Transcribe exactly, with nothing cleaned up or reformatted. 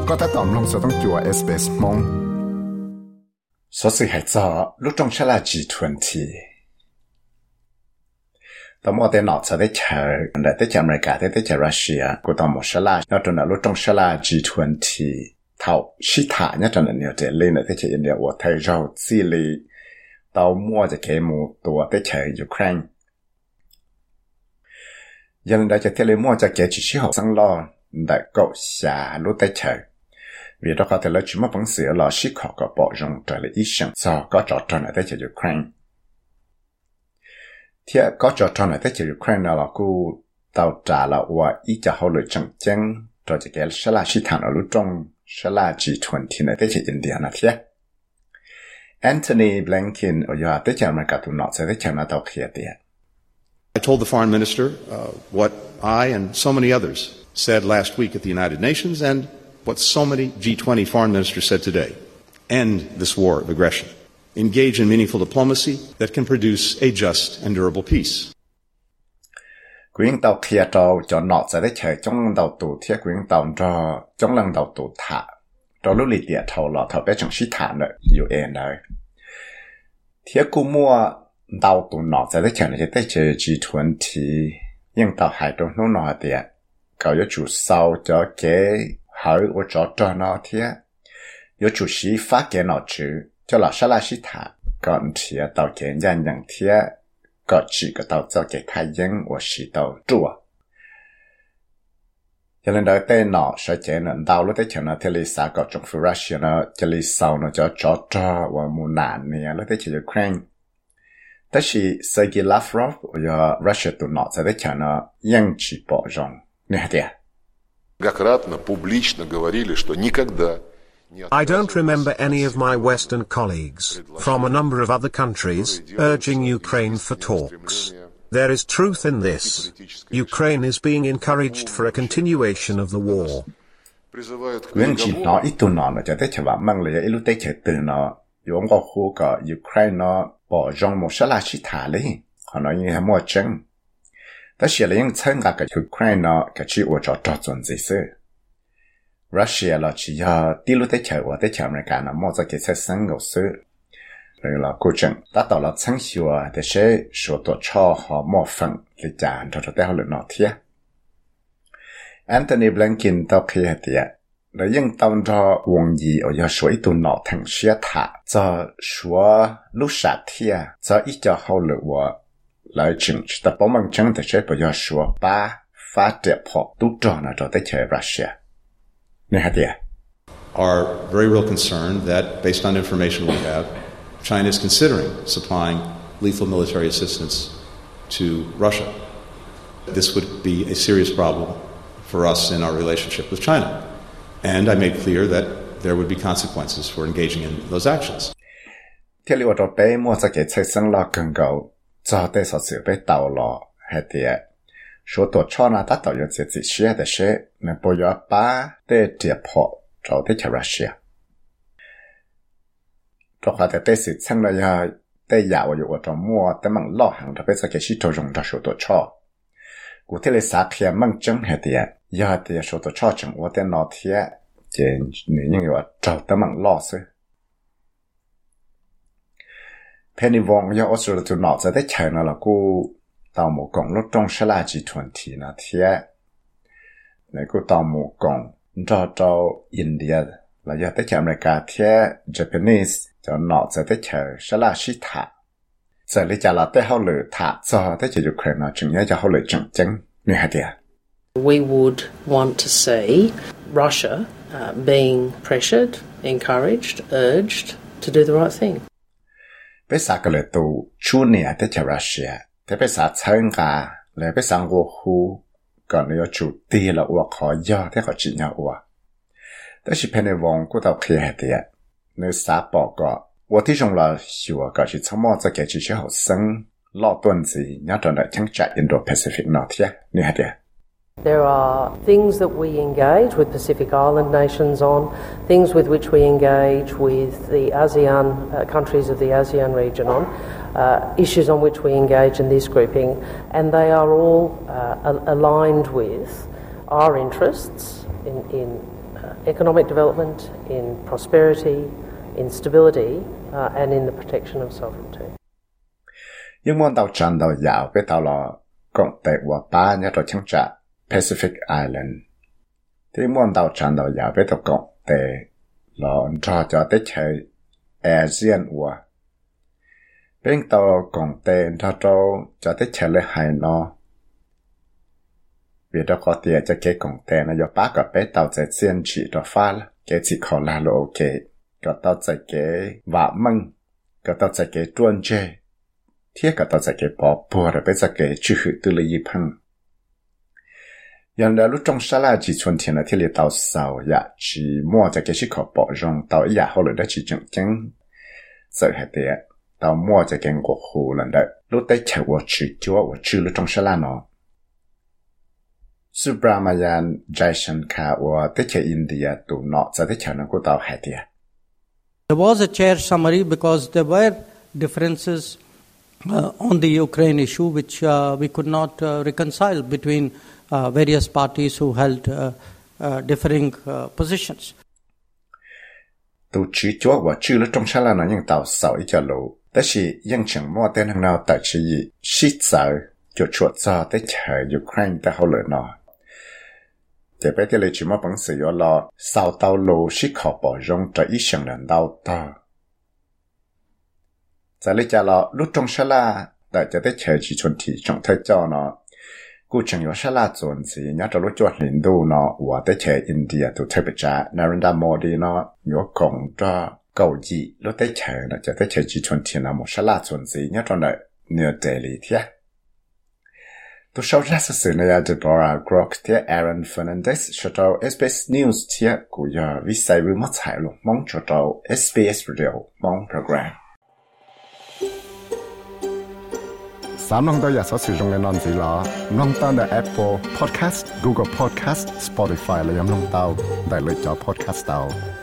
ก็ถ้าตอมลงสต้องจัว เอส บี เอส มงสอสิให้จอลูกจงชลา จี ยี่สิบ ตอมอเตนอจะได้เจอแต่ได้เจออเมริกาได้ได้เจอรัสเซียกูตอมชลาแล้วจนลูกจงชลา จี ยี่สิบ เท่าชิตาเนี่ยจนเนี่ยเจเล่นได้เจออินเดียว่าไทยเราซีรีตอมัวจะเกมูตัวได้เจอยูเครนยังได้จะเทเลมัวจะเกจิชิหกสังลอได้ก็ชาลูได้เจอvì đó có thể là chúng ta vẫn sửa là ship họ có bỏ rong trở lại ý想do có trò tròn ở đây cho Ukraine. Thì có trò tròn ở đây cho Ukraine là cô tàu trả là và ý cho họ lựa chọn chân cho cái sẽ là ship thẳng ở lúc trong sẽ là G hai mươi này đây cho India là thế. Anthony Blinken ở giờ đây cho America tụi nó sẽ đây cho nó tàu kia tiền. I told the foreign minister uh, what I and so many others said last week at the United Nations and what so many G twenty foreign ministers said today. End this war of aggression. Engage in meaningful diplomacy that can produce a just and durable peace. Quyến tàu kia trâu cho nọ sẽ đấy chạy trong đầu tù thiết quyến tàu cho trong lần đầu tù thả. Cho lúc lì địa thầu lọ thầu bé chẳng sĩ thả nợ U N này. Thiết cú mua đầu tù nọ sẽ đấy chạy này sẽ chạy G hai mươi. Nhưng tàu hải trong nó nọ địa. Cậu có chủ sau cho cái hỏi của cho cho nó thế, có chủ sĩ phát cái nó chứ, cho là sao là sĩ thả, còn thì tàu cái nhân nhân thế, có chỉ có tàu cho cái thái dân của sĩ tàu chùa. Cho nên đợi tên nó sẽ chạy nên tàu lúc đấy cho nó thế lý sao có trong phía Russia nó cho lý sau nó cho cho cho và mù nạn này lúc đấy cho Ukraine. Tất nhiên Sergei Lavrov ở Russia tụi nó sẽ đấy cho nó dân chỉ bỏ rong, nè thế. Многократно публично говорили, что никогда не I don't remember any of my Western colleagues, from a number of other countries, urging Ukraine for talks. There is truth in this. Ukraine is being encouraged for a continuation of the war. Quyến chỉ nói ít tụi nó cho tới cho bạn mang lại ít lúc tới chờ từ nó, dù có khu cả Ukraine nó bỏ rong một số là chỉ thả lý, họ nói như là mua chân. Đó là những chân cả cái Ukraine nó cái chữ của trò trò chuẩn gì sự. Russia là chỉ là đi lúc tới chờ và tới chờ America nó mua ra cái xe sáng ngầu sự. Rồi là cô chân đã tạo là chân hiệu để sẽ số tổ cho họ mua phần để trả cho cho tới họ lượng nó thiệt. Anthony Blinken tao khi hạt tiệt. Rồi những tao cho quân gì ở giờ số ít tụ nọ thành xe thả cho số lúc sát thiệt cho ít cho họ lượng và lại chừng ta bảo mang chân để sẽ bây giờ số ba phát triển họ tụ tròn ở chỗ tới chơi Russia. Nè hả tiệt. Are very real concerned that, based on information we have, China is considering supplying lethal military assistance to Russia. This would be a serious problem for us in our relationship with China. And I made clear that there would be consequences for engaging in those actions. Thế liệu đó bé mua ra cái chạy sân lo cần cầu, cho tới sở sự bé tàu lò, hay tiệt. Số tổ cho nó đã tạo ra chỉ chỉ xe để xe, nên bây giờ ba để tiệp họ cho tới cho Russia. Cho khoa tới sự sân là ya, tới dạo ở trong mua tới mang lo hàng cho bé sẽ cái sĩ tổ dùng cho số tổ cho. Cụ thể là xã kia mang chân hay tiệt, ya tiệt số tổ cho chẳng ở tên nó thiệt, chỉ những người cho tới mang lo sự. Penny Wong ya Australia tụi nó sẽ tới chơi nó là cô tàu một cổng lúc trong sẽ là G hai mươi nó thiệt. Này cô tàu một cổng cho cho India là giờ tới chơi America thiệt, Japanese cho nó sẽ tới chơi sẽ là sĩ thả. Giờ lý trả là tới họ lựa thả cho tới chơi Ukraine nó chừng nhớ cho họ lựa chọn chân như hả tiệt. We would want to see Russia uh, being pressured, encouraged, urged to do the right thing. Bây giờ cái lời tụ chú nè tới cho Russia, thế bây giờ chân cả là bây giờ ngô hu còn nếu chủ tì là uổng khó do thế họ chỉ nhau uổng. Đó là Penny Wong của tàu kia hạt tiệt, nếu xã bỏ có, tôi thấy rằng là hiểu cái chỉ tham gia cái chỉ học sinh lo tuần gì nhớ trong đại trang trại Indo-Pacific nó thiệt, như hạt tiệt. There are things that we engage with Pacific Island nations on, things with which we engage with the ASEAN uh, countries of the ASEAN region on, uh, issues on which we engage in this grouping, and they are all uh, aligned with our interests in, in uh, economic development, in prosperity, in stability, uh, and in the protection of sovereignty. Nhưng muốn tàu tràn tàu dạo với tàu là cộng tệ của ba nhà trò chẳng trả Pacific Island. Thì muốn tàu tràn tàu dạo với tàu cộng tệ là cho cho tới chơi ASEAN của bên tàu cộng tệ cho cho cho tới chơi lấy hai nó. Vì đó có tiền cho cái cộng tệ nó do ba cái bé tàu chạy xiên chỉ cho pha là cái chỉ khó là lộ ok. Có tàu chạy cái vạ măng, có tàu chạy cái truân chê. Thiết cả tàu chạy cái bỏ bùa rồi bây giờ cái chữ hữu tư lý y phăng. Yang đã lúc trong xa là chỉ chuẩn thiền là thiết lý tàu sầu dạ chỉ mua cho cái sức khó bỏ rong tàu dạ hỗ lợi đã chỉ chẳng chẳng sợ hạt tìa tàu mua cho cái ngộ hồ lần đấy lúc tới chạy của chữ chúa của chữ lúc trong xa là nó Subramanian Jaishankar của tới chạy India tụ nọ cho tới chạy nó của tàu hạt tìa. There was a chair summary because there were differences uh, on the Ukraine issue which uh, we could not uh, reconcile between Uh, various parties who held uh, uh, differing uh, positions. Tụ chữ chúa của chữ lúc trong xa là nó những tàu sầu ý cho lũ. Đó là những chẳng mua tên hàng nào tại chữ gì xít sợ cho chuột cho tới chờ Ukraine ta hậu lợi nó. Để bây giờ chỉ mà bằng sự yếu là sau tàu lũ xít khó bỏ rong cho ý chẳng lần đau ta. Giờ lấy cho là lúc trong xa là tại cho tới chờ chỉ chuẩn thị trong thời cho nó Cú chẳng yếu xa là dồn gì nhá cho lúc chuột lính đu nó và tới chế India tụ thay bởi trả Narendra Modi nó yếu cộng cho cầu gì lúc tới chế nó cho tới chế chỉ chuẩn thiên là một xa là dồn gì nhá cho nó New Delhi thế. Tụ sau ra sự sự này là Deborah Grock thế Aaron Fernandez cho tàu ét bê ét News thế của giờ vì sai với mất hại luôn mong cho tàu ét bê ét Radio mong program. Sám nông tôi giờ sẽ sử dụng cái nón gì là nông ta là Apple Podcast, Google Podcast, Spotify là yếm nông tao đại lựa chọn podcast tao.